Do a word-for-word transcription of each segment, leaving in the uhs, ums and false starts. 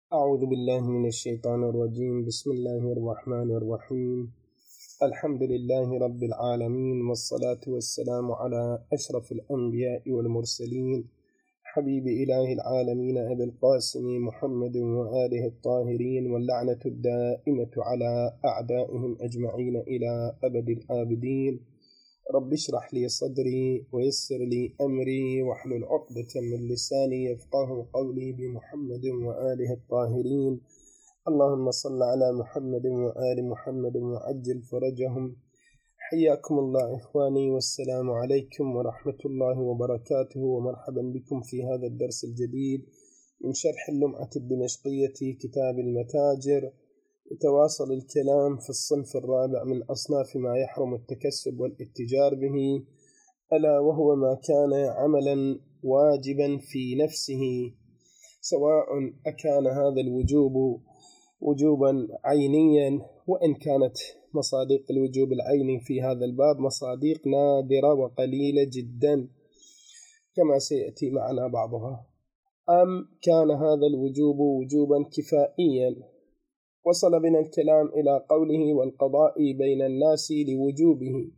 أعوذ بالله من الشيطان الرجيم. بسم الله الرحمن الرحيم. الحمد لله رب العالمين، والصلاة والسلام على أشرف الأنبياء والمرسلين، حبيب إله العالمين أبي القاسم محمد وآله الطاهرين، واللعنة الدائمة على أعدائهم أجمعين إلى أبد الآبدين. رب اشرح لي صدري ويسر لي أمري واحلل عقدة من لساني يفقه قولي، بمحمد وآله الطاهرين. اللهم صل على محمد وآل محمد وعجل فرجهم. حياكم الله إخواني، والسلام عليكم ورحمة الله وبركاته، ومرحبا بكم في هذا الدرس الجديد من شرح اللمعة الدمشقية كتاب المتاجر. يتواصل الكلام في الصنف الرابع من أصناف ما يحرم التكسب والاتجار به، ألا وهو ما كان عملا واجبا في نفسه، سواء أكان هذا الوجوب وجوبا عينيا، وإن كانت مصادق الوجوب العيني في هذا الباب مصادق نادرة وقليلة جدا كما سيأتي معنا بعضها، أم كان هذا الوجوب وجوبا كفائيا. وصل بنا الكلام إلى قوله والقضاء بين الناس لوجوبه،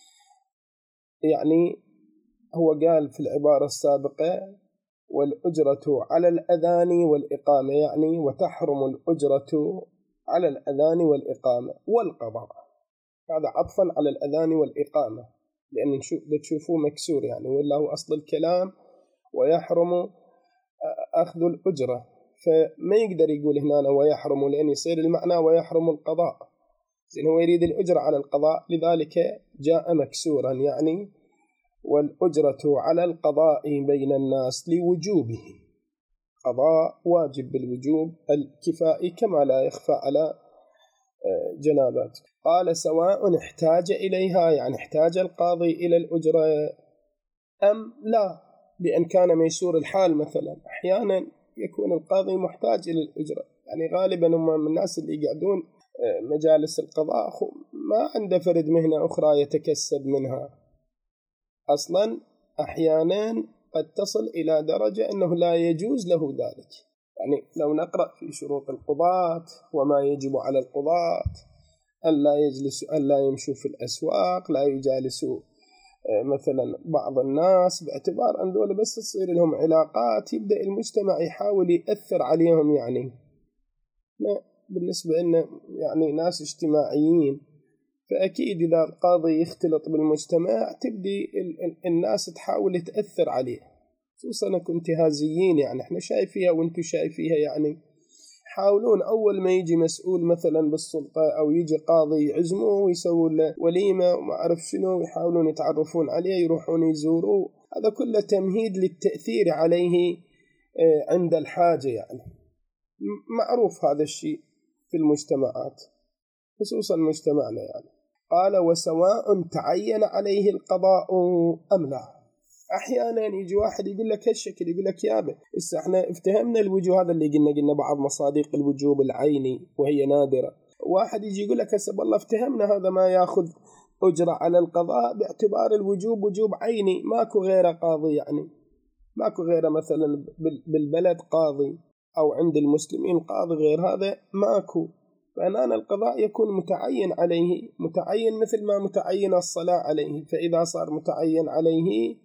يعني هو قال في العبارة السابقة والأجرة على الأذان والإقامة، يعني وتحرم الأجرة على الأذان والإقامة والقضاء، هذا عطفا على الأذان والإقامة، لأن تشوفوه مكسور يعني، ولا هو أصل الكلام ويحرم أخذ الأجرة، فما يقدر يقول هنا ويحرم، لأن يصير المعنى ويحرم القضاء، لأنه هو يريد الأجرة على القضاء، لذلك جاء مكسورا، يعني والأجرة على القضاء بين الناس لوجوبه، قضاء واجب بالوجوب الكفائي كما لا يخفى على جنابات. قال سواء احتاج إليها، يعني احتاج القاضي إلى الأجرة أم لا، بأن كان ميسور الحال مثلا. أحيانا يكون القاضي محتاج إلى الأجرة، يعني غالبا هم من الناس اللي يقعدون مجالس القضاء ما عنده فرد مهنة أخرى يتكسب منها أصلا، أحيانا قد تصل إلى درجة أنه لا يجوز له ذلك. يعني لو نقرأ في شروط القضاة وما يجب على القضاة، أن لا يجلسوا، أن لا يمشوا في الأسواق، لا يجالسوا مثلا بعض الناس، باعتبار أن دول بس تصير لهم علاقات يبدأ المجتمع يحاول يأثر عليهم، يعني بالنسبة لنا يعني ناس اجتماعيين، فأكيد إذا القاضي يختلط بالمجتمع تبدي الناس تحاول تأثر عليه، خصوصا انتهازيين، يعني احنا شايفيها وانتو شايفيها، يعني يحاولون أول ما يجي مسؤول مثلا بالسلطة أو يجي قاضي يعزموه ويسووا له وليمة وما أعرف شنو، يحاولون يتعرفون عليه، يروحون يزوروه، هذا كله تمهيد للتأثير عليه عند الحاجة، يعني معروف هذا الشيء في المجتمعات، خصوصا مجتمعنا يعني. قال وسواء تعين عليه القضاء أم لا. أحيانا يجي واحد يقول لك هالشكل، يقول لك يابا إسا احنا افتهمنا الوجوه، هذا اللي قلنا قلنا بعض مصادق الوجوب العيني وهي نادرة، واحد يجي يقول لك هسه والله افتهمنا هذا ما ياخذ أجرة على القضاء باعتبار الوجوب وجوب عيني، ماكو غيره قاضي، يعني ماكو غيره مثلا بالبلد قاضي أو عند المسلمين قاضي غير هذا ماكو، فأن القضاء يكون متعين عليه، متعين مثل ما متعين الصلاة عليه، فإذا صار متعين عليه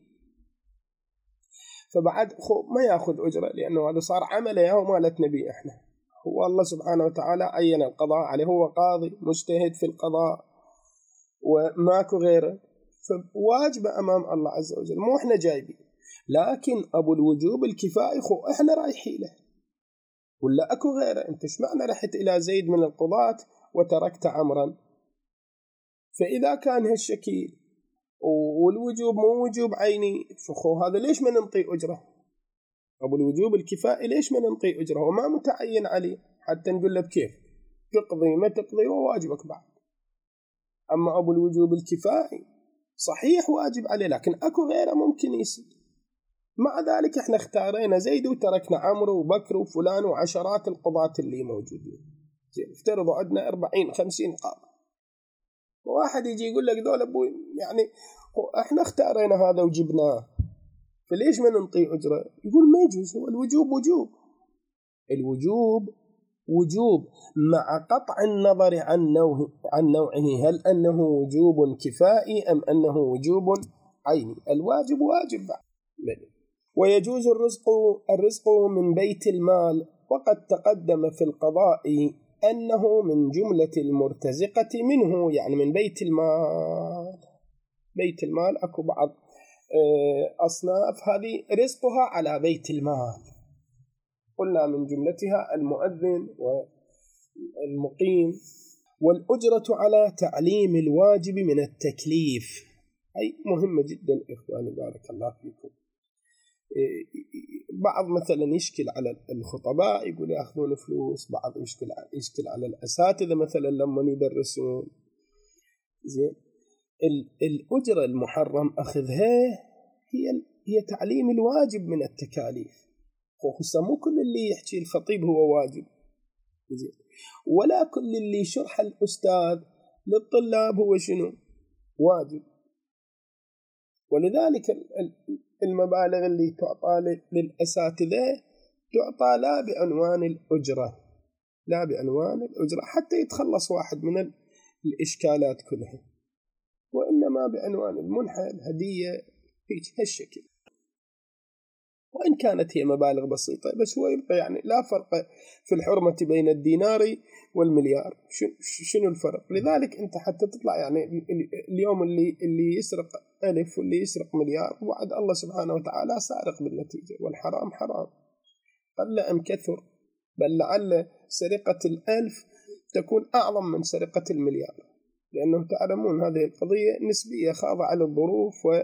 فبعد ما يأخذ أجرة، لأنه هذا صار عمله يا مالت نبي إحنا، هو الله سبحانه وتعالى عين القضاء عليه، هو قاضي مجتهد في القضاء وماكو غيره، فواجب أمام الله عز وجل، مو إحنا جايبين. لكن أبو الوجوب الكفائي خو إحنا رايحين له، ولا أكو غيره؟ أنت إيش معنى رحت إلى زيد من القضاة وتركت عمرا؟ فإذا كان هالشكل والوجوب مو وجوب عيني، فخو هذا ليش ما ننطي أجره؟ أبو الوجوب الكفائي ليش ما ننطي أجره وما متعين عليه حتى نقول له بكيف تقضي ما تقضي وواجبك بعد؟ أما أبو الوجوب الكفائي صحيح واجب عليه، لكن أكو غيره ممكن يصير. مع ذلك احنا اختارينا زيد وتركنا عمرو وبكر وفلان وعشرات القضاة اللي موجودين. افترضوا عندنا أربعين خمسين قاضي، وواحد يجي يقول لك دول أبوي يعني احنا اختارينا هذا وجبناه، فليش ما ننطي أجرة؟ يقول ما يجوز، هو الوجوب وجوب، الوجوب وجوب مع قطع النظر عن نوعه عن نوعه، هل أنه وجوب كفائي أم أنه وجوب عيني. الواجب واجب بعد. ويجوز الرزق الرزق من بيت المال، وقد تقدم في القضاء أنه من جملة المرتزقة منه، يعني من بيت المال. بيت المال أكو بعض أصناف هذه رزقها على بيت المال، قلنا من جملتها المؤذن والمقيم. والأجرة على تعليم الواجب من التكليف، أي مهمة جدا إخواني بارك الله فيكم. بعض مثلا يشكل على الخطباء يقول يأخذون فلوس، بعض يشكل يشكل على الأساتذة مثلا لما يدرسون. زين، الأجرة المحرم أخذها هي هي تعليم الواجب من التكاليف، خصوصا مو كل اللي يحكي الخطيب هو واجب، زين، ولا كل اللي شرح الأستاذ للطلاب هو شنو واجب. ولذلك المبالغ اللي تعطى للأساتذة تعطى لا بعنوان الأجرة، لا بعنوان الأجرة حتى يتخلص واحد من الإشكالات كلها، وإنما بعنوان المنحة الهدية في هالشكل. وإن كانت هي مبالغ بسيطة بس هو يبقى يعني لا فرق في الحرمة بين الدينار والمليار. شنو الفرق؟ لذلك أنت حتى تطلع يعني اليوم اللي اللي يسرق ألف واللي يسرق مليار، وعد الله سبحانه وتعالى سارق بالنتيجة، والحرام حرام قل أم كثر، بل لعل سرقة الألف تكون أعظم من سرقة المليار، لأنه تعلمون هذه القضية نسبية خاضعة للظروف و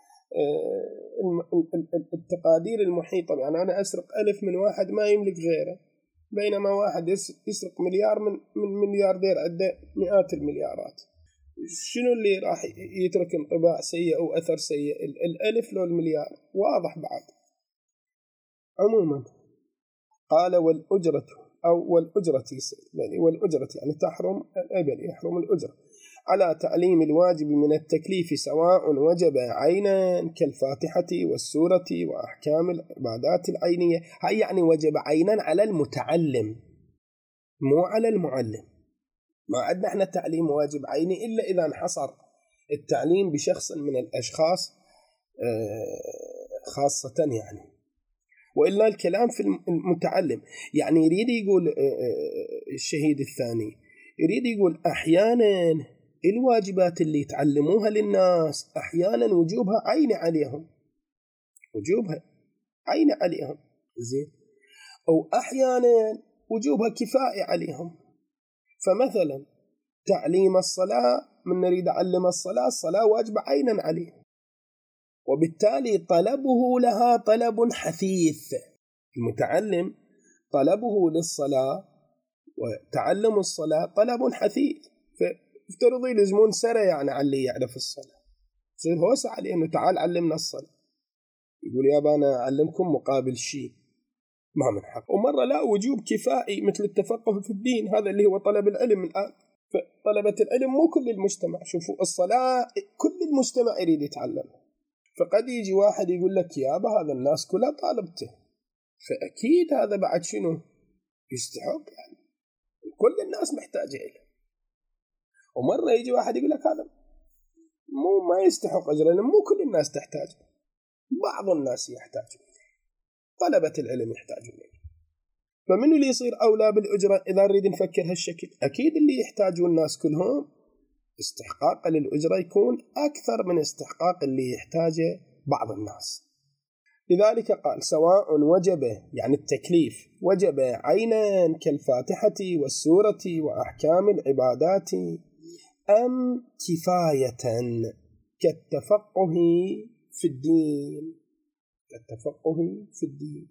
التقادير المحيطة. يعني أنا أسرق ألف من واحد ما يملك غيره، بينما واحد يسرق مليار من من ملياردير عنده مئات المليارات. شنو اللي راح يترك انطباع سيء أو أثر سيء، الألف لو المليار؟ واضح بعد. عموما قال والأجرة أو والأجرة يعني والأجرة يعني تحرم الأجر، يحرم الأجرة على تعليم الواجب من التكليف، سواء وجب عينا كالفاتحة والسورة وأحكام العبادات العينية. هاي يعني وجب عينا على المتعلم مو على المعلم. ما عندنا احنا التعليم واجب عيني إلا إذا انحصر التعليم بشخص من الأشخاص خاصة يعني، وإلا الكلام في المتعلم. يعني يريد يقول الشهيد الثاني، يريد يقول أحيانا الواجبات اللي يتعلموها للناس أحيانا وجوبها عين عليهم، وجوبها عين عليهم، زين، أو أحيانا وجوبها كفاية عليهم. فمثلا تعليم الصلاة، من نريد أعلم الصلاة، الصلاة واجب عينا عليه، وبالتالي طلبه لها طلب حثيث. المتعلم طلبه للصلاة وتعلم الصلاة طلب حثيث، فافترضي لزمون سنة يعني على اللي يعرف الصلاة، يصير هوسع عليه إنه تعال علمنا الصلاة، يقول يابا أنا أعلمكم مقابل شيء، ما من حق. ومرة لا، وجوب كفائي مثل التفقه في الدين، هذا اللي هو طلب العلم الآن. فطلبة العلم مو كل المجتمع، شوفوا الصلاة كل المجتمع يريد يتعلمها، فقد يجي واحد يقول لك يابا هذا الناس كلها طالبته، فأكيد هذا بعد شنو يستحق، يعني كل الناس محتاجة إليه. ومرة يجي واحد يقول لك هذا مو ما يستحق أجر، لأن مو كل الناس تحتاج، بعض الناس يحتاجون، طلبة العلم يحتاجون إليه. فمن اللي يصير أولى بالأجرة إذا نريد نفكر هالشكل؟ أكيد اللي يحتاجون الناس كلهم استحقاق للأجرة يكون أكثر من استحقاق اللي يحتاجه بعض الناس. لذلك قال سواء وجب يعني التكليف وجب عينا كالفاتحة والسورة وأحكام العبادات، أم كفاية كالتفقه في الدين، كالتفقه في الدين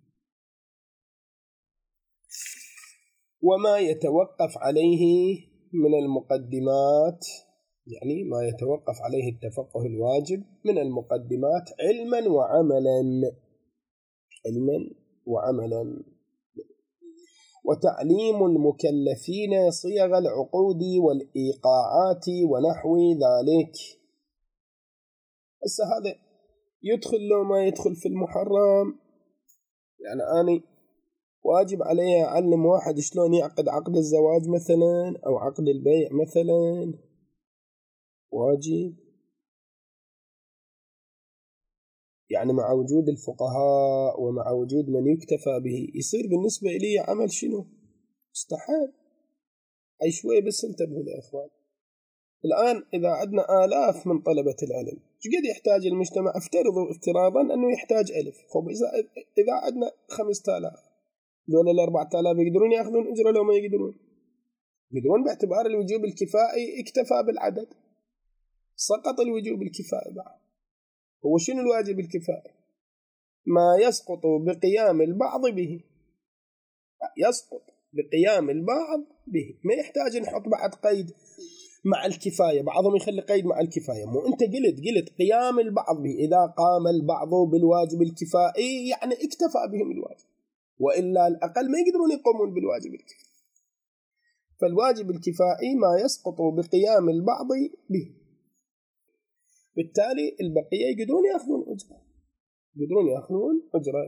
وما يتوقف عليه من المقدمات، يعني ما يتوقف عليه التفقه الواجب من المقدمات علما وعملا، علما وعملا. وتعليم المكلفين صيغ العقود والإيقاعات ونحو ذلك. هسه هذا يدخل لو ما يدخل في المحرم، يعني أنا واجب علي أعلم واحد شلون يعقد عقد الزواج مثلا أو عقد البيع مثلا، واجب. يعني مع وجود الفقهاء ومع وجود من يكتفى به يصير بالنسبة إلي عمل شنو؟ مستحيل. أي شوي بس انتبهوا يا إخوان. الآن إذا عندنا آلاف من طلبة العلم، قد يحتاج المجتمع؟ افترضوا افتراضا أنه يحتاج ألف. خب إذا إذا عندنا خمسة آلاف، دول الأربعة آلاف يقدرون يأخذون أجرة لو ما يقدرون؟ يقدرون باعتبار الوجوب الكفائي اكتفى بالعدد، سقط الوجوب الكفائي بعد. هو شنو الواجب الكفائي؟ ما يسقط بقيام البعض به، يسقط بقيام البعض به، ما يحتاج نحط بعد قيد مع الكفاية. بعضهم يخلي قيد مع الكفاية. مو أنت قلت قلت قيام البعض به، إذا قام البعض بالواجب الكفائي يعني اكتفى بهم الواجب، وإلا الأقل ما يقدرون يقومون بالواجب الكفائي. فالواجب الكفائي ما يسقط بقيام البعض به، بالتالي البقية يقدرون يأخذون أجرة، يقدرون يأخذون أجرة.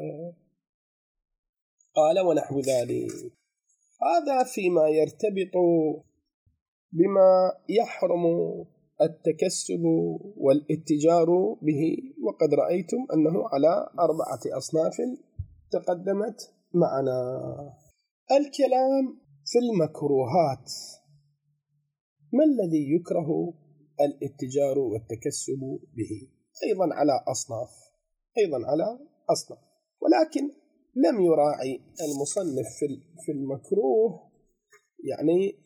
قال ونحو ذلك. هذا فيما يرتبط بما يحرم التكسب والاتجار به، وقد رأيتم أنه على أربعة أصناف تقدمت معنا. الكلام في المكروهات. ما الذي يكره الاتجار والتكسب به؟ أيضا على أصناف، أيضا على أصناف، ولكن لم يراعي المصنف في المكروه يعني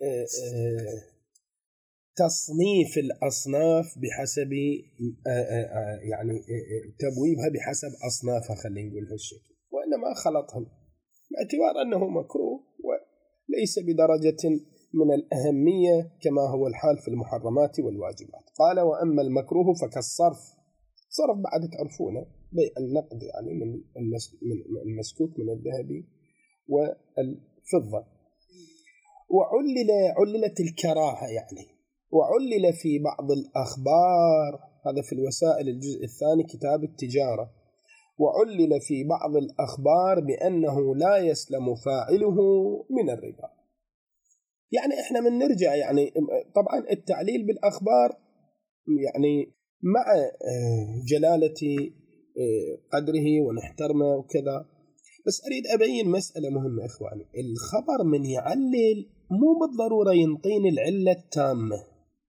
تصنيف الأصناف بحسب يعني تبويبها بحسب أصنافها، خلينا نقول هالشكل، وإنما خلطهم باعتبار أنه مكروه وليس بدرجة من الأهمية كما هو الحال في المحرمات والواجبات. قال وأما المكروه فكالصرف. صرف بعد تعرفونه، بيع النقد يعني من المسكوك من الذهب والفضة. وعلل عللت الكراهة يعني، وعلل في بعض الأخبار، هذا في الوسائل الجزء الثاني كتاب التجارة، وعلل في بعض الأخبار بأنه لا يسلم فاعله من الربا. يعني إحنا من نرجع يعني طبعا التعليل بالأخبار يعني مع جلالة قدره ونحترمه وكذا، بس أريد أبين مسألة مهمة إخواني. الخبر من يعلل مو بالضرورة ينطيني العلة التامة،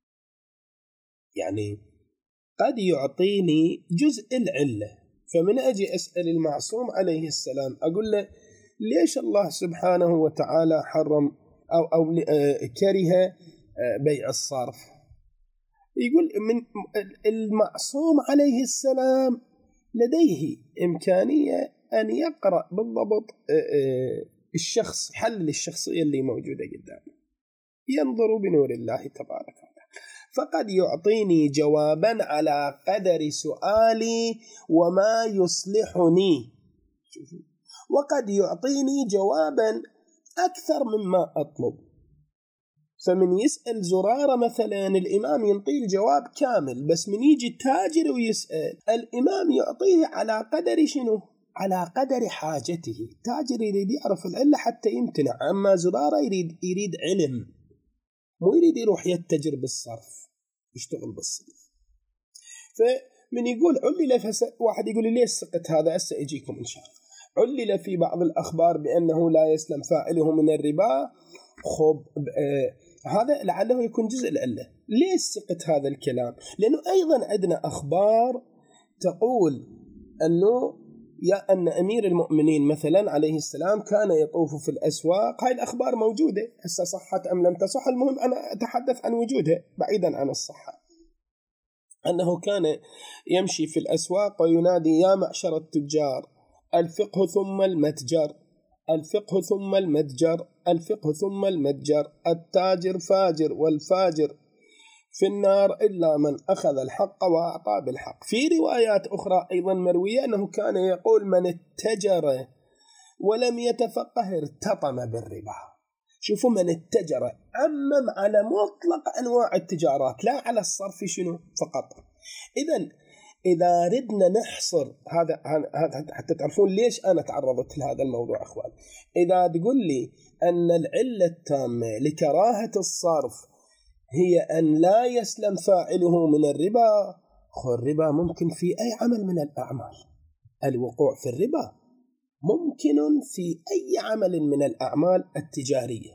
يعني قد يعطيني جزء العلة. فمن أجي أسأل المعصوم عليه السلام أقول له ليش الله سبحانه وتعالى حرم أو, أو كره بيع الصرف؟ يقول من المعصوم عليه السلام لديه إمكانية أن يقرأ بالضبط الشخص، حل الشخصية اللي موجودة قدامه، ينظر بنور الله تبارك وتعالى، فقد يعطيني جوابا على قدر سؤالي وما يصلحني، وقد يعطيني جوابا أكثر مما أطلب. فمن يسأل زرارة مثلا الإمام ينطيه الجواب كامل، بس من يجي التاجر ويسأل الإمام يعطيه على قدر شنو؟ على قدر حاجته. التاجر يريد يعرف العلة حتى يمتنع، أما زرارة يريد يريد علم، مو يريد يروح يتجر بالصرف يشتغل بالصرف. فمن يقول علل فس... واحد يقول لي ليش سقط هذا؟ هسه يجيكم إن شاء الله. علل في بعض الأخبار بأنه لا يسلم فاعله من الربا. خب آه هذا لعله يكون جزء العلة. ليش سقط هذا الكلام؟ لأنه أيضا عندنا أخبار تقول أنه يا أن أمير المؤمنين مثلا عليه السلام كان يطوف في الأسواق. هاي الأخبار موجودة، هسه صحت أم لم تصح، المهم أنا أتحدث عن وجودها بعيدا عن الصحة. أنه كان يمشي في الأسواق وينادي يا معشر التجار الفقه ثم المتجر، الفقه ثم المتجر، الفقه ثم المتجر، التاجر فاجر والفاجر في النار إلا من أخذ الحق وأعطى بالحق. في روايات أخرى أيضا مروية أنه كان يقول من اتجر ولم يتفقه ارتطم بالربا. شوفوا، من اتجر عمم على مطلق أنواع التجارات، لا على الصرف شنو فقط. إذن إذا ردنا نحصر هذا هذا حتى تعرفون ليش أنا تعرضت لهذا الموضوع أخوان. إذا تقول لي أن العلة التامة لكراهة الصرف هي أن لا يسلم فاعله من الربا، خو الربا ممكن في أي عمل من الأعمال. الوقوع في الربا ممكن في أي عمل من الأعمال التجارية.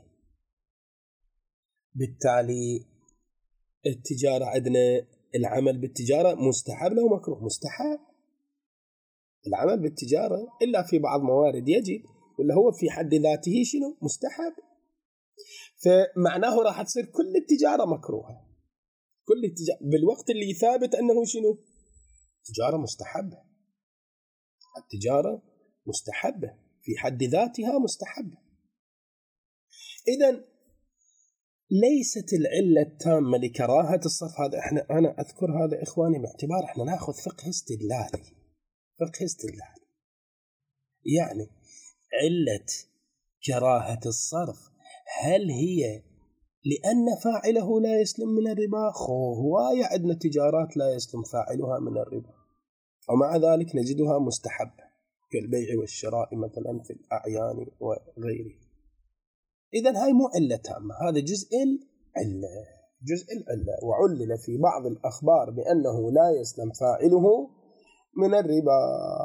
بالتالي التجارة عندنا العمل بالتجارة مستحب له مكروه؟ مستحب. العمل بالتجارة إلا في بعض موارد يجب، ولا هو في حد ذاته شنو؟ مستحب. فمعناه راح تصير كل التجارة مكروهة، كل التجارة بالوقت اللي ثابت أنه شنو؟ تجارة مستحبة. التجارة مستحبة في حد ذاتها مستحبة. إذن ليست العلة التامة لكراهة الصرف. هذا احنا أنا أذكر هذا إخواني باعتبار احنا نأخذ فقه استدلالي. فقه استدلالي يعني علة كراهة الصرف هل هي لأن فاعله لا يسلم من الربا؟ هواية عندنا تجارات لا يسلم فاعلها من الربا، ومع ذلك نجدها مستحبة كالبيع والشراء مثلا في الأعيان وغيره. إذن هاي مو علة تامة، هذا جزء العلة، جزء العلة. وعلل في بعض الأخبار بأنه لا يسلم فاعله من الربا.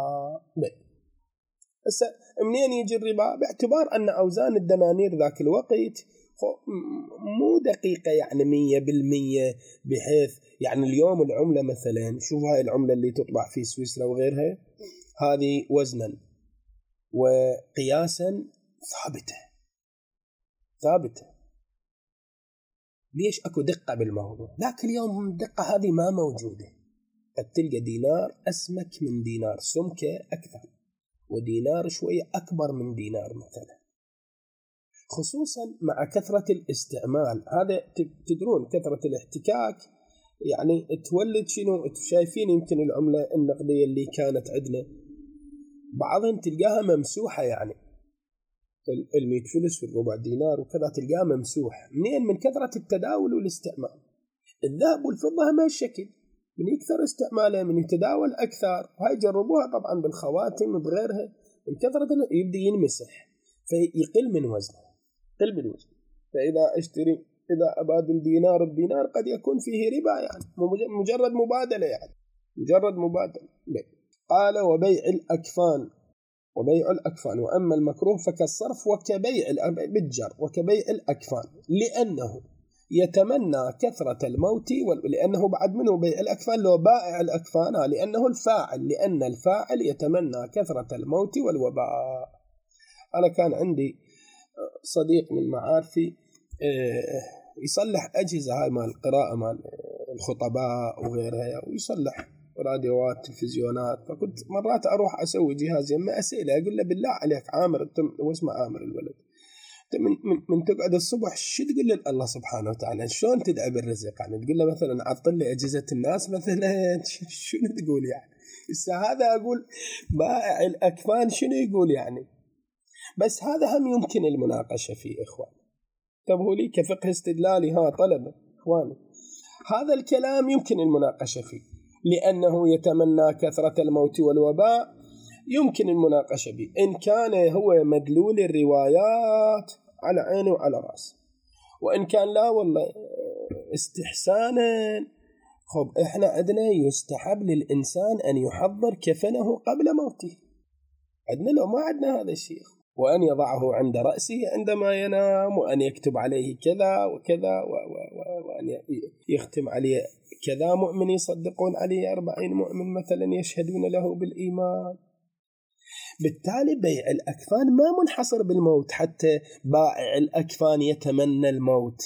بس منين يجي الربا؟ باعتبار أن أوزان الدنانير ذاك الوقت مو دقيقة يعني مية بالمية، بحيث يعني اليوم العملة مثلا، شوف هاي العملة اللي تطبع في سويسرا وغيرها، هذه وزنا وقياسا ثابتة ثابتة. ليش؟ أكو دقة بالموضوع. لكن اليوم الدقة هذه ما موجودة. قد تلقى دينار أسمك من دينار، سمكة أكثر، ودينار شوية أكبر من دينار مثلا، خصوصا مع كثرة الاستعمال. هذا تدرون كثرة الاحتكاك يعني تولد شنو؟ شايفين يمكن العملة النقدية اللي كانت عندنا بعضهم تلقاها ممسوحة، يعني المية فلس والربع دينار وكذا تلقاها ممسوح. منين؟ من كثرة التداول والاستعمال. الذهب والفضة ما الشكل، من يكثر استعماله من يتداول أكثر. وهي جربوها طبعا بالخواتم وبغيرها، من كثرة يبدأ ينمسح فيقل من وزنه، يقل من وزنه. فإذا اشتري إذا أبادل دينار بدينار قد يكون فيه ربا، يعني مجرد مبادلة، يعني مجرد مبادلة. قال وبيع الأكفان، وبيع الأكفان. وأما المكروه فكالصرف وكبيع بالجر وكبيع الأكفان، لأنه يتمنى كثرة الموت، لأنه بعد منه بيع الأكفان لو بائع الأكفان، لأنه الفاعل، لأن الفاعل يتمنى كثرة الموت والوباء. أنا كان عندي صديق من معارفي يصلح أجهزة هاي مال القراءة مال الخطباء وغيرها، ويصلح راديوات تلفزيونات. فكنت مرات أروح أسوي جهاز يما أسئلة، أقول له بالله عليك عامر، واسمه عامر الولد، من, من, من تقعد الصبح شو تقول له الله سبحانه وتعالى؟ شلون تدعي بالرزق؟ يعني تقول له مثلا عطل لي أجهزة الناس مثلا، شنو تقول يعني؟ إسا هذا أقول بائع الأكفان شنو يقول يعني؟ بس هذا هم يمكن المناقشة فيه إخوان. انتبهوا لي كفقه استدلالي، ها طلبة إخواني، هذا الكلام يمكن المناقشة فيه، لأنه يتمنى كثرة الموت والوباء، يمكن المناقشة به إن كان هو مدلول الروايات على عينه وعلى رأسه، وإن كان لا والله استحسانا. خب إحنا عندنا يستحب للإنسان أن يحضر كفنه قبل موته، عندنا لو ما عندنا هذا الشيء، وأن يضعه عند رأسه عندما ينام، وأن يكتب عليه كذا وكذا، وأن يختم عليه كذا مؤمن يصدقون عليه أربعين مؤمن مثلا يشهدون له بالإيمان. بالتالي بيع الأكفان ما منحصر بالموت، حتى بائع الأكفان يتمنى الموت،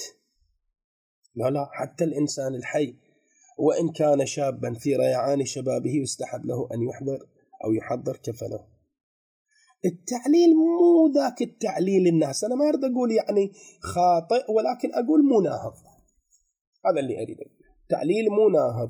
لا لا، حتى الإنسان الحي وإن كان شابا في ريعان شبابه يستحب له أن يحضر أو يحضر كفنه. التعليل مو ذاك التعليل الناس، أنا ما أريد أقول يعني خاطئ، ولكن أقول مناهض. هذا اللي أريد أقول، تعليل مناهض.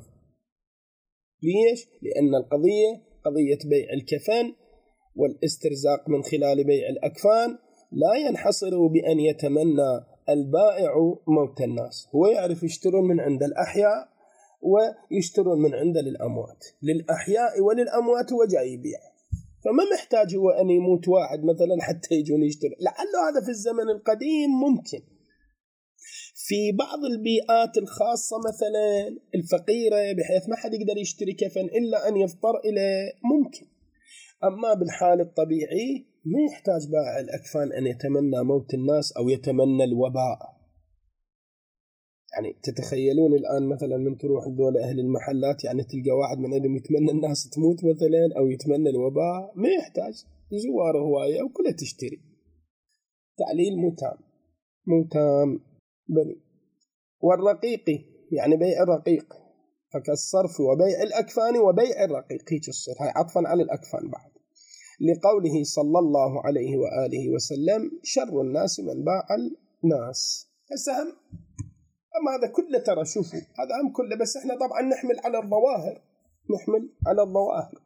ليش؟ لأن القضية قضية بيع الكفن والاسترزاق من خلال بيع الأكفان لا ينحصر بأن يتمنى البائع موت الناس. هو يعرف يشترون من عند الأحياء ويشترون من عنده للأموات، للأحياء وللأموات، وجاي يبيع. فما محتاج هو أن يموت واحد مثلا حتى يجون يشترون. لعله هذا في الزمن القديم ممكن، في بعض البيئات الخاصة مثلا الفقيرة بحيث ما حد يقدر يشتري كفن إلا أن يضطر إليه ممكن. أما بالحال الطبيعي ما يحتاج بائع الأكفان أن يتمنى موت الناس أو يتمنى الوباء. يعني تتخيلون الآن مثلا من تروح لدول أهل المحلات، يعني تلقى واحد من عندهم يتمنى الناس تموت مثلا أو يتمنى الوباء، ما يحتاج، زواره هواية وكلها تشتري. تعليل متام متام بني. والرقيق يعني بيع الرقيق، فكالصرف وبيع الأكفان وبيع الرقيق، هيك الصير، هاي عطفا على الأكفان بعد، لقوله صلى الله عليه وآله وسلم شر الناس من باع الناس. السهم أما هذا كله ترى شوفوا هذا هم كله، بس احنا طبعا نحمل على الظواهر، نحمل على الظواهر.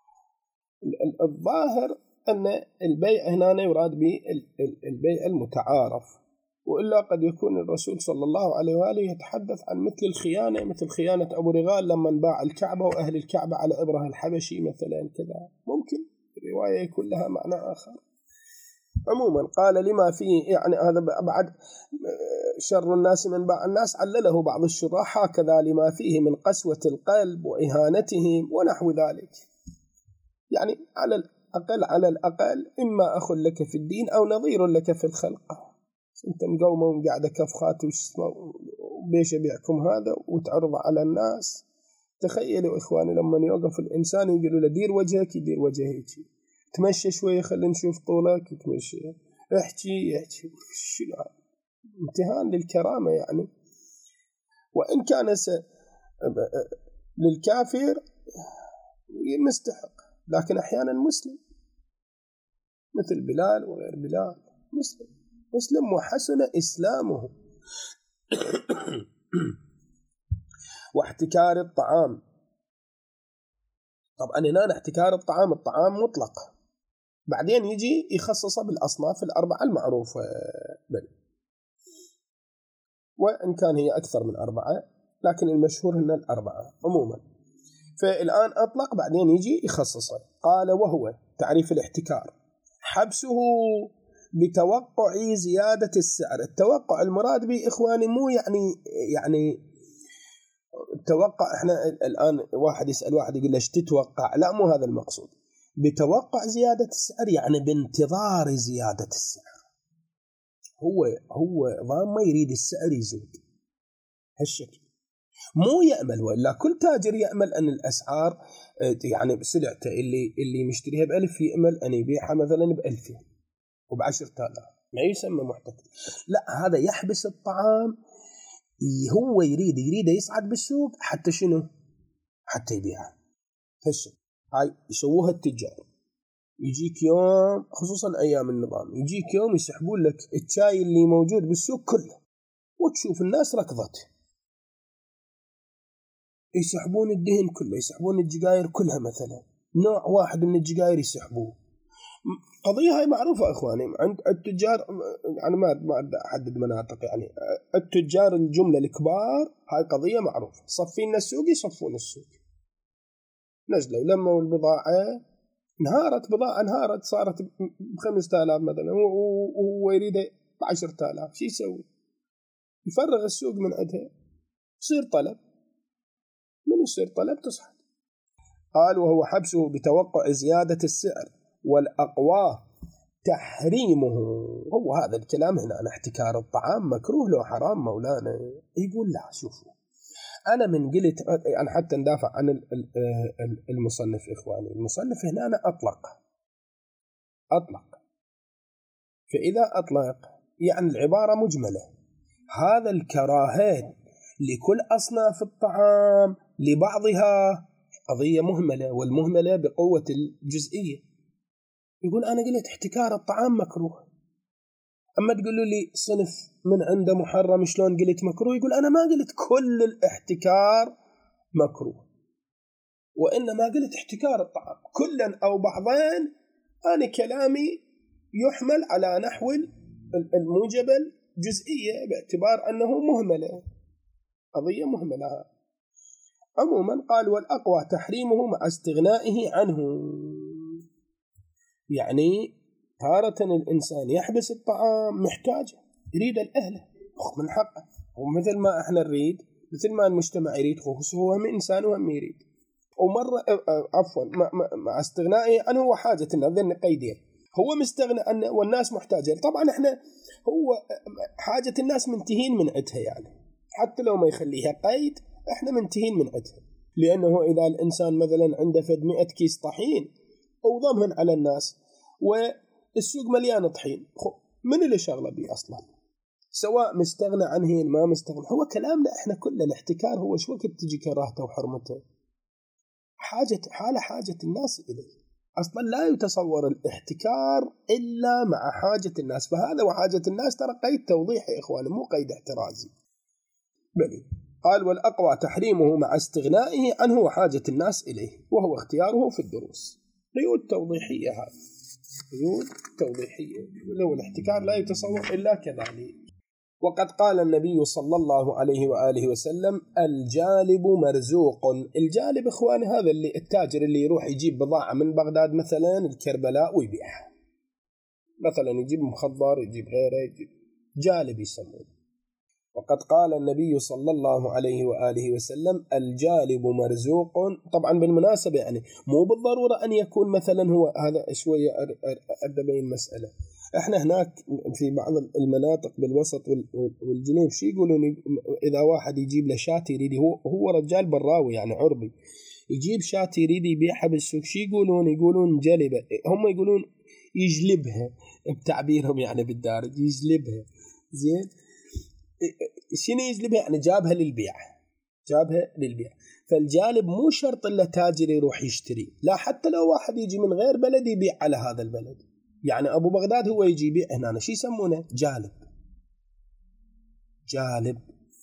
الظاهر أن البيع هنا يراد به البيع المتعارف، وإلا قد يكون الرسول صلى الله عليه وآله يتحدث عن مثل الخيانة، مثل خيانة أبو رغال لما باع الكعبة وأهل الكعبة على إبره الحبشي مثلا كذا، ممكن الرواية يكون لها معنى آخر. عموما قال لما فيه، يعني هذا بعد شر الناس من باع الناس علله بعض الشراح هكذا، لما فيه من قسوة القلب وإهانتهم ونحو ذلك. يعني على الأقل على الأقل إما أخ لك في الدين أو نظير لك في الخلق. أنت مقومة وقاعدة كفخات وبيش يبيعكم هذا وتعرض على الناس. تخيلوا إخواني لما يوقف الإنسان يقولوا له دير وجهك، يدير وجهك، تمشي شوية خلينا نشوف طولك، تمشي، احكي احكي، شنو امتهان للكرامة يعني. وإن كان للكافر مستحق، لكن أحيانا مسلم مثل بلال وغير بلال، مسلم مسلم وحسن إسلامه. واحتكار الطعام، طبعا هنا احتكار الطعام، الطعام مطلق، بعدين يجي يخصصه بالأصناف الأربعة المعروفة بل. وإن كان هي أكثر من أربعة لكن المشهور هنا الأربعة عموما. فالآن أطلق بعدين يجي يخصصه. قال وهو تعريف الاحتكار حبسه بتوقع زيادة السعر. التوقع المراد به إخواني مو يعني يعني التوقع، احنا الآن واحد يسأل واحد يقول له ايش تتوقع، لا مو هذا المقصود. بتوقع زيادة السعر يعني بانتظار زيادة السعر، هو هو ضام ما يريد السعر يزيد هالشكل، مو يأمل، ولا كل تاجر يأمل أن الأسعار يعني سلعته اللي اللي مشتريها بألف يأمل أن يبيعها مثلا بألفين وبعشرة آلاف، ما يسمى محتكر. لا، هذا يحبس الطعام، هو يريد يريد يصعد بالسوق حتى شنو؟ حتى يبيعها. هالشيء هاي يسووها التجار. يجيك يوم خصوصا أيام النظام، يجيك يوم يسحبون لك الشاي اللي موجود بالسوق كله، وتشوف الناس ركضت، يسحبون الدهن كله، يسحبون الجزائر كلها مثلا، نوع واحد من الجزائر يسحبوه. قضية هاي معروفة إخواني عند التجار، يعني ما ما أحدد مناطق، يعني التجار الجملة الكبار هاي قضية معروفة، صفين السوق يصفون السوق، نزلوا لما والبضاعة انهارت، بضاعة انهارت صارت بخمسة آلاف مثلا وهو يريد بعشرة آلاف، شو يسوي؟ يفرغ السوق من عندها، يصير طلب، من يصير طلب تصحى. قال وهو حبسه بتوقع زيادة السعر، والأقوى تحريمه. هو هذا الكلام هنا عن احتكار الطعام مكروه لو حرام مولانا؟ يقول لا، شوفوا أنا من قلت يعني حتى ندافع عن المصنف إخواني، المصنف هنا أنا أطلق أطلق فإذا أطلق يعني العبارة مجملة، هذا الكراهات لكل أصناف الطعام لبعضها قضية مهملة، والمهملة بقوة الجزئية. يقول أنا قلت احتكار الطعام مكروه، أما تقولوا لي صنف من عنده محرم شلون قلت مكروه؟ يقول أنا ما قلت كل الاحتكار مكروه، وإنما قلت احتكار الطعام كلا أو بعضين. أنا كلامي يحمل على نحو الموجبة الجزئية باعتبار أنه مهملة، قضية مهملة. عموما قال والأقوى تحريمه مع استغنائه عنه. يعني تارة الإنسان يحبس الطعام محتاجه، يريد الأهله من حقه، ومثل ما احنا نريد، مثل ما المجتمع يريد، هو هم إنسان وهم يريد. ومرة عفوا مع استغنائه عنه وحاجة الناس، ذن قيدين، هو مستغنى عنه والناس محتاجة. طبعا احنا هو حاجة الناس منتهين من عدها، يعني حتى لو ما يخليها قيد احنا منتهين من عدها، لأنه إذا الإنسان مثلا عنده فد مئة كيس طحين وضمهن على الناس والسوق مليان طحين، من اللي شغله بيه أصلا؟ سواء مستغنى عنه ما مستغنى، هو كلامنا احنا كل الاحتكار هو شو وقت تجي كراهته وحرمته؟ حاجة حالة حاجة الناس إليه. أصلا لا يتصور الاحتكار إلا مع حاجة الناس، فهذا وحاجة الناس ترى قيد توضيحي يا إخواني، مو قيد احترازي. بلي قال والأقوى تحريمه مع استغنائه عنه وحاجة الناس إليه، وهو اختياره في الدروس. قيود توضيحية، هذه قيود توضيحية، لو الاحتكار لا يتصور إلا كذلك. وقد قال النبي صلى الله عليه وآله وسلم الجالب مرزوق. الجالب إخواني هذا اللي التاجر اللي يروح يجيب بضاعة من بغداد مثلا الكربلاء ويبيعها، مثلا يجيب مخدر، يجيب غيره، يجيب جالب يسمونه. وقد قال النبي صلى الله عليه وآله وسلم الجالب مرزوق. طبعا بالمناسبة يعني مو بالضرورة أن يكون مثلا هو هذا، شوية أدبين مسألة. احنا هناك في بعض المناطق بالوسط والجنوب شي يقولون إذا واحد يجيب له شاة يريد، هو هو رجال براوي يعني عربي، يجيب شاة يريد يبيعها بالسوق، شي يقولون؟ يقولون جلبة، هم يقولون يجلبها بتعبيرهم يعني بالدارج، يجلبها. زين، شنو يجلبها؟ يعني جابها للبيع، جابها للبيع. فالجالب مو شرط إلا تاجر يروح يشتري، لا، حتى لو واحد يجي من غير بلد يبيع على هذا البلد، يعني أبو بغداد هو يجي يبيع هنا، شو يسمونه؟ جالب. جالب.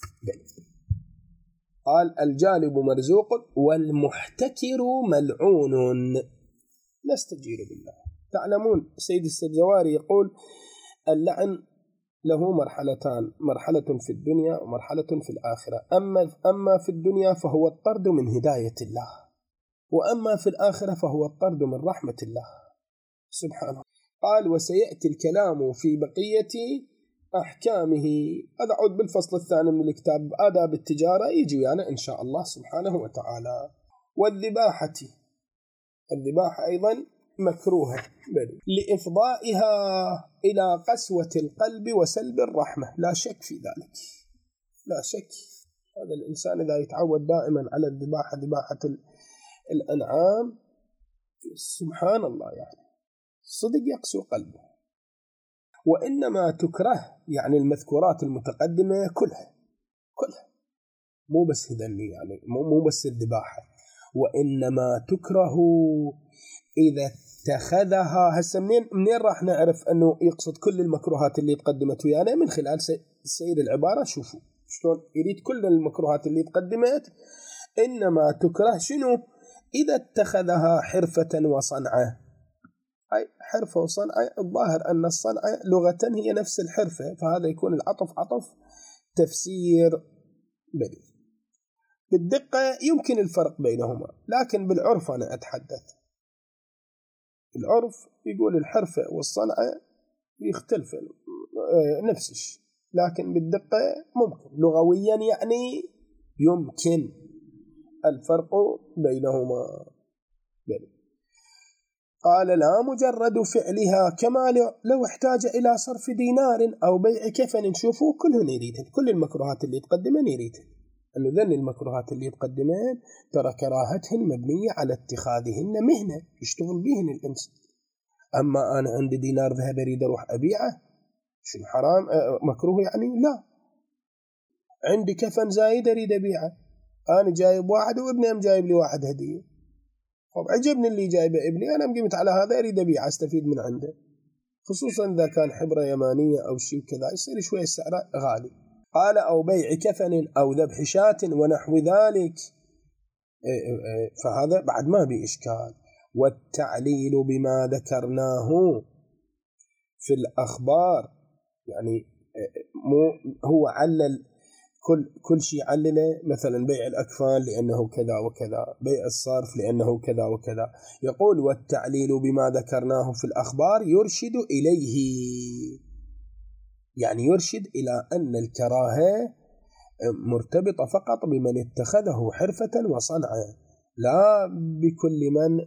قال الجالب مرزوق والمحتكر ملعون. نستجير بالله. تعلمون سيد السبزواري يقول اللعن له مرحلتان، مرحلة في الدنيا ومرحلة في الآخرة. أما أما في الدنيا فهو الطرد من هداية الله، وأما في الآخرة فهو الطرد من رحمة الله سبحانه. قال وسيأتي الكلام في بقية أحكامه. هذا عود بالفصل الثاني من الكتاب آداب التجارة، يجي يعني إن شاء الله سبحانه وتعالى. والذباحة، الذباحة أيضا مكروهة لإفضائها إلى قسوة القلب وسلب الرحمة، لا شك في ذلك، لا شك. هذا الإنسان إذا يتعود دائما على الذباحة، ذباحة الأنعام، سبحان الله يعني صدق يقسو قلبه. وإنما تكره يعني المذكورات المتقدمة كلها كلها، مو بس هذني يعني مو بس الذباحة، وإنما تكره إذا اتخذها. هسه منين منين راح نعرف أنه يقصد كل المكروهات اللي تقدمت ويانا؟ من خلال سير العبارة. شوفوا شلون يريد كل المكروهات اللي تقدمت. إنما تكره شنو؟ إذا اتخذها حرفة وصنعة. أي حرفة وصنعة، الظاهر أن الصنعة لغة هي نفس الحرفة، فهذا يكون العطف عطف تفسير بديل. بالدقة يمكن الفرق بينهما، لكن بالعرف أنا أتحدث. العرف يقول الحرفة والصنعة يختلف نفس الشيء، لكن بالدقة ممكن لغويا يعني يمكن الفرق بينهما. قال لا مجرد فعلها كما لو احتاج إلى صرف دينار أو بيع كفن. شوفوا كلهن يريدن، كل المكروهات اللي تقدمن يريدن، أنه ذن المكروهات اللي تقدمن ترى كراهتهن مبنية على اتخاذهن مهنة يشتغل بهن الإنسان. أما أنا عندي دينار ذهب أريد أروح أبيعه، شو حرام مكروه يعني؟ لا. عندي كفن زايد أريد أبيعه، أنا جايب واحد وابني أم جايب لي واحد هدية، طب عجبني اللي جايبه ابني، أنا مقيمت على هذا أريد أبيعه أستفيد من عنده، خصوصا إذا كان حبرة يمانية أو شيء كذا يصير شوية السعر غالي. قال أو بيع كفن أو ذبح شاة ونحو ذلك، فهذا بعد ما بإشكال. والتعليل بما ذكرناه في الأخبار، يعني مو هو علل كل كل شيء علله، مثلا بيع الأكفان لأنه كذا وكذا، بيع الصرف لأنه كذا وكذا. يقول والتعليل بما ذكرناه في الأخبار يرشد إليه، يعني يرشد إلى أن الكراهة مرتبطة فقط بمن اتخذه حرفة وصنعا، لا بكل من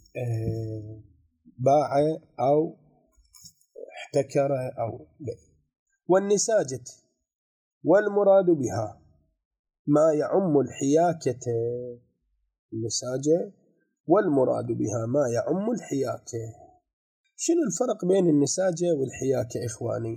باع أو احتكر أو بيع. والنساجة والمراد بها ما يعم الحياكة، النساجة والمراد بها ما يعم الحياكة. شنو الفرق بين النساجة والحياكة إخواني؟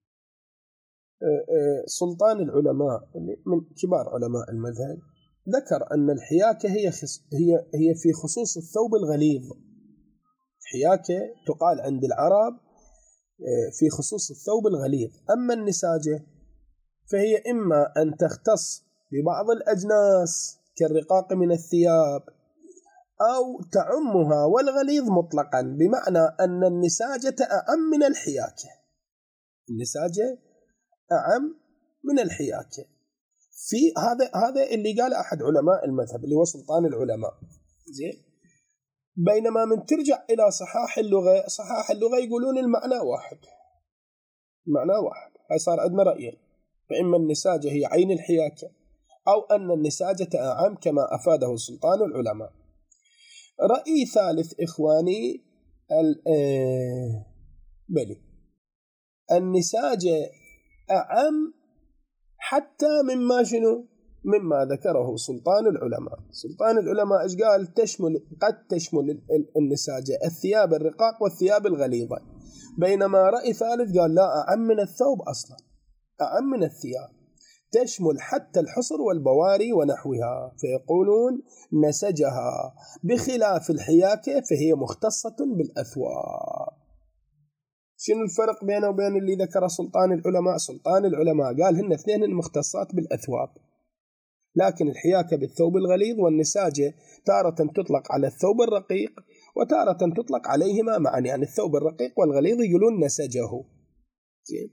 سلطان العلماء من كبار علماء المذهب ذكر أن الحياكة هي هي هي في خصوص الثوب الغليظ. الحياكة تقال عند العرب في خصوص الثوب الغليظ، أما النساجة فهي إما أن تختص ببعض الأجناس كالرقاق من الثياب، أو تعمها والغليظ مطلقا، بمعنى أن النساجة أعم من الحياكة. النساجة أعم من الحياكة. في هذا هذا اللي قال أحد علماء المذهب اللي هو سلطان العلماء. زين. بينما من ترجع إلى صحاح اللغة، صحاح اللغة يقولون المعنى واحد، المعنى واحد. هاي صار عندنا رأيين، فإما النساجة هي عين الحياكة، أو أن النساجة أعم كما أفاده سلطان العلماء. رأي ثالث إخواني بلي النساجة أعم حتى مما شنو مما ذكره سلطان العلماء. سلطان العلماء إيش قال؟ تشمل قد تشمل النساجة الثياب الرقاق والثياب الغليظة، بينما رأي ثالث قال لا، أعم من الثوب أصلا، أعم من الثياب، تشمل حتى الحصر والبواري ونحوها، فيقولون نسجها، بخلاف الحياكة فهي مختصة بالأثواب. شنو الفرق بينه وبين اللي ذكر سلطان العلماء؟ سلطان العلماء قال هن اثنين المختصات بالأثواب، لكن الحياكة بالثوب الغليظ، والنساجة تارة تطلق على الثوب الرقيق وتارة تطلق عليهما معا، يعني الثوب الرقيق والغليظ يقولون نسجه. زين.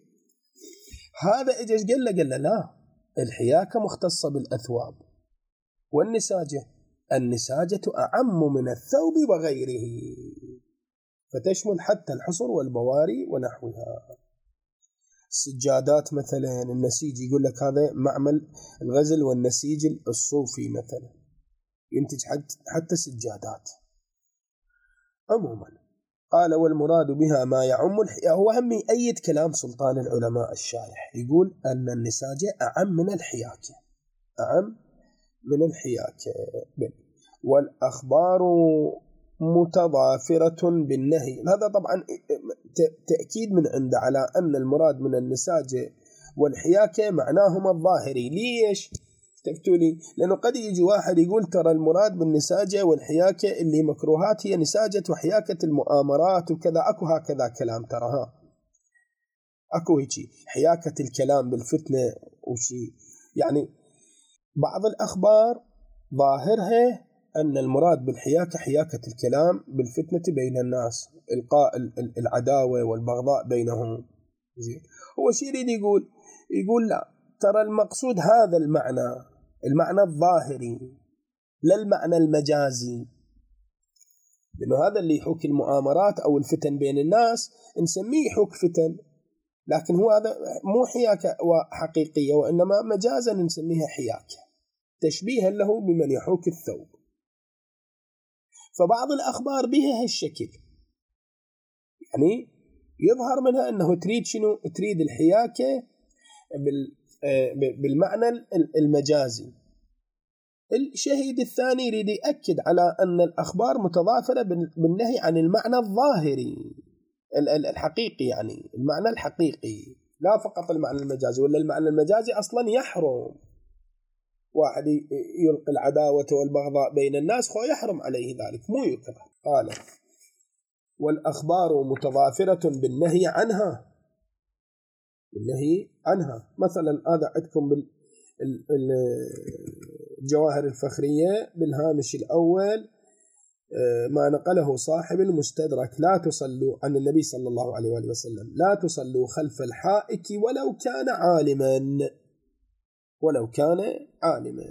هذا اجاش قال له قال له لا، الحياكة مختصة بالأثواب، والنساجة النساجة أعم من الثوب وغيره، فتشمل حتى الحصر والبواري ونحوها. السجادات مثلا، النسيج يقول لك هذا معمل الغزل والنسيج الصوفي مثلا، ينتج حتى سجادات. عموما قال والمراد بها ما يعم الحياكة. هو هم يأيد كلام سلطان العلماء الشارح، يقول أن النساجة أعم من الحياكة، أعم من الحياكة. والأخبار متضافرة بالنهي، هذا طبعا تأكيد من عنده على أن المراد من النساجة والحياكة معناهما الظاهري. ليش؟ تفتوا لي؟ لأنه قد يجي واحد يقول ترى المراد بالنساجة والحياكة اللي مكروهات هي نساجة وحياكة المؤامرات وكذا، أكو هكذا كلام، ترى ها أكو هيجي حياكة الكلام بالفتنة وشي. يعني بعض الأخبار ظاهرها أن المراد بالحياكة حياكة الكلام بالفتنة بين الناس، إلقاء العداوة والبغضاء بينهم. زين. هو شيء يريد يقول يقول لا، ترى المقصود هذا المعنى، المعنى الظاهري لا المعنى المجازي، لأنه هذا اللي يحوك المؤامرات أو الفتن بين الناس نسميه يحوك فتن، لكن هو هذا مو حياكة حقيقية، وإنما مجازا نسميها حياكة تشبيها له بمن يحوك الثوب. فبعض الأخبار بها هالشكل، يعني يظهر منها أنه تريد شنو؟ تريد الحياكة بالمعنى المجازي. الشهيد الثاني يريد يأكد على أن الأخبار متضافرة بالنهي عن المعنى الظاهري الحقيقي، يعني المعنى الحقيقي لا فقط المعنى المجازي، ولا المعنى المجازي أصلا يحرم واحد يلقي العداوة والبغضاء بين الناس، خو يحرم عليه ذلك، مو يكره. قال والأخبار متضافرة بالنهي عنها، بالنهي عنها. مثلا هذا عندكم بالجواهر الفخرية بالهامش الأول ما نقله صاحب المستدرك: لا تصلوا عن النبي صلى الله عليه وآله وسلم، لا تصلوا خلف الحائك ولو كان عالما. ولو كان عالما.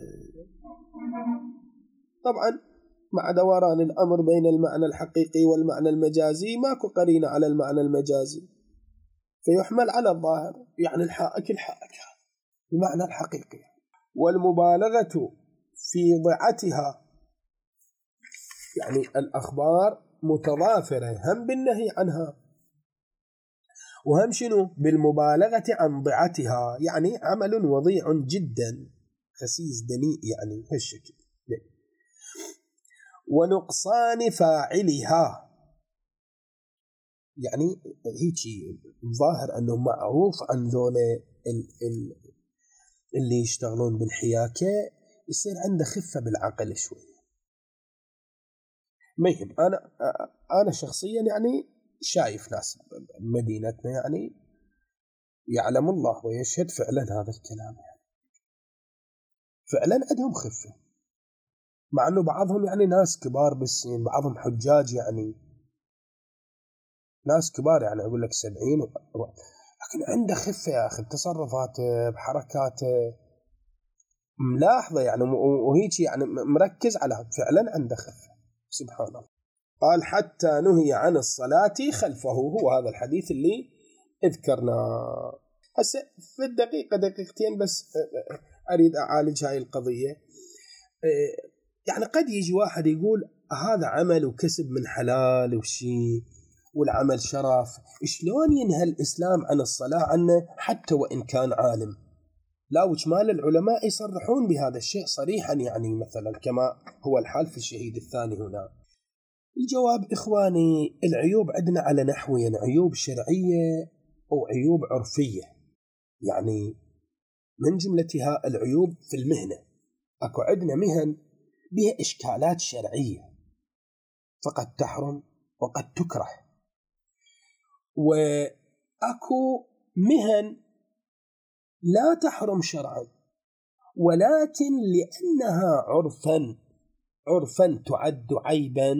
طبعا مع دوران الأمر بين المعنى الحقيقي والمعنى المجازي ماكو قرينة على المعنى المجازي، فيحمل على الظاهر، يعني الحائك الحائك المعنى الحقيقي. والمبالغة في ضعتها، يعني الأخبار متضافرة هم بالنهي عنها وهم شنو بالمبالغة عن ضعتها، يعني عمل وضيع جدا خسيس دنيء، يعني هالشكل. ونقصان فاعلها، يعني هيك ظاهر أنه معروف عن ذولا اللي يشتغلون بالحياكة يصير عنده خفة بالعقل شوي. مهم أنا أنا شخصيا يعني شايف ناس مدينتنا يعني يعلم الله ويشهد فعلا هذا الكلام، يعني فعلا عندهم خفة، مع أنه بعضهم يعني ناس كبار بالسن، بعضهم حجاج، يعني ناس كبار يعني أقول لك سبعين و... لكن عنده خفة يا أخي بتصرفاته بحركاته ملاحظة يعني، وهيك يعني مركز على فعلا عنده خفة. سبحان الله. قال حتى نهي عن الصلاة خلفه، هو هذا الحديث اللي اذكرنا. هسه في الدقيقة دقيقتين بس أريد أعالج هاي القضية. يعني قد يجي واحد يقول هذا عمل وكسب من حلال وشي والعمل شرف، شلون ينهى الإسلام عن الصلاة عنه حتى وإن كان عالم؟ لا، وجمال العلماء يصرحون بهذا الشيء صريحا، يعني مثلا كما هو الحال في الشهيد الثاني هنا. الجواب إخواني، العيوب عندنا على نحوين: عيوب شرعية وعيوب عرفية. يعني من جملتها العيوب في المهنة، أكو عندنا مهن بها إشكالات شرعية فقد تحرم وقد تكره، وأكو مهن لا تحرم شرعا ولكن لأنها عرفا عرفا تعد عيبا،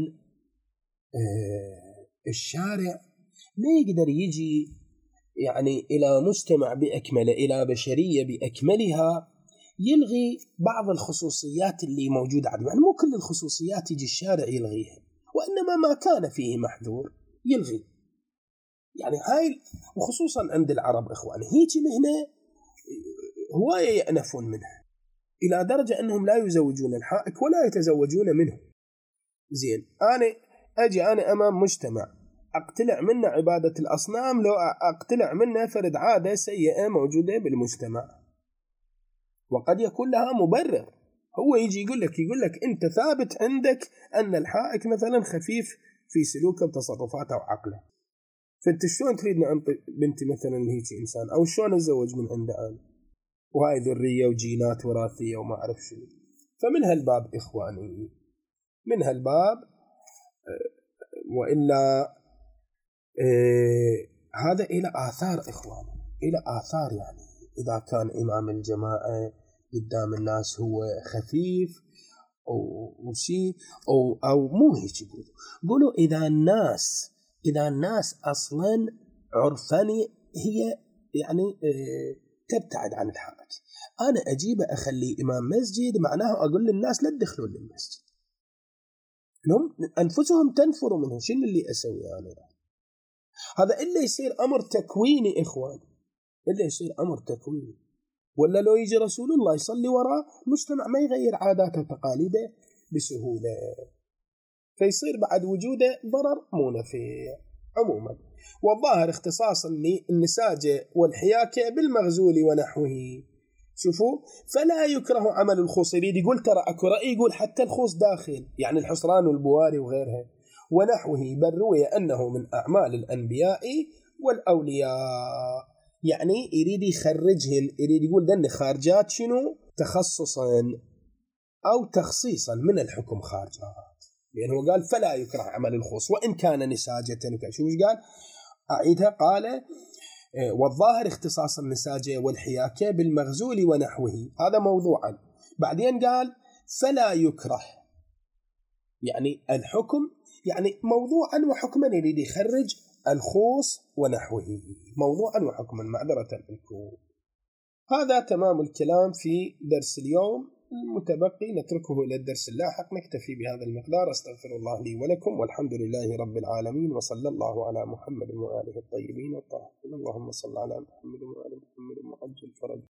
الشارع ما يقدر يجي يعني إلى مجتمع بأكمله، إلى بشرية بأكملها، يلغي بعض الخصوصيات اللي موجودة عنده. يعني مو كل الخصوصيات يجي الشارع يلغيها، وإنما ما كان فيه محذور يلغي. يعني هاي وخصوصا عند العرب إخوان هيك مهنة هواية يأنفون منها، إلى درجة أنهم لا يزوجون الحائك ولا يتزوجون منه. زين، أنا أجي أنا أمام مجتمع أقتلع منه عبادة الأصنام، لو أقتلع منه فرد عادة سيئة موجودة بالمجتمع وقد يكون لها مبرر، هو يجي يقول لك يقول لك أنت ثابت عندك أن الحائك مثلا خفيف في سلوكه وتصرفاته وعقله، فأنت شلون تريدني أنطي بنتي مثلا لهيك إنسان، أو شلون أتزوج من عنده أنا، وهاي ذرية وجينات وراثية وما أعرف شنو. فمن هالباب إخواني، من هالباب، وإلا إيه هذا إلى آثار إخواني، إلى آثار. يعني إذا كان إمام الجماعة قدام الناس هو خفيف أو شيء أو أو مو هيك يقولوا قولوا إذا الناس إذا الناس أصلا عرفاني هي يعني إيه تبتعد عن الحائك، أنا أجيب أخلي إمام مسجد، معناه أقول للناس لا تدخلوا للمسجد، هم أنفسهم تنفروا منه. شنو اللي أسوي أنا؟ هذا إلا يصير أمر تكويني إخوان، إلا يصير أمر تكويني، ولا لو يجي رسول الله يصلي وراء مجتمع ما يغير عاداته وتقاليده بسهولة، فيصير بعد وجوده ضرر مو نفع عموما. والظاهر اختصاصا للنساجة والحياكة بالمغزول ونحوه. شوفوا، فلا يكره عمل الخوص. يريد يقول ترى أكو رأي يقول حتى الخوص داخل، يعني الحصران والبواري وغيرها ونحوه، بل روي أنه من أعمال الأنبياء والأولياء. يعني يريد يخرجهن، يريد يقول دن خارجات شنو تخصصا أو تخصيصا من الحكم خارجات، لأنه قال فلا يكره عمل الخوص وإن كان نساجة. شو مش قال؟ أعيدها، قال والظاهر اختصاص النساجة والحياكة بالمغزول ونحوه، هذا موضوعا. بعدين قال فلا يكره، يعني الحكم يعني موضوعا وحكما، يريد يخرج الخوص ونحوه موضوعا وحكما، معذرة لكم. هذا تمام الكلام في درس اليوم، المتبقي نتركه إلى الدرس اللاحق. نكتفي بهذا المقدار. أستغفر الله لي ولكم، والحمد لله رب العالمين، وصلى الله على محمد وآله الطيبين الطاهرين. اللهم صل على محمد وآل محمد وعجل فرج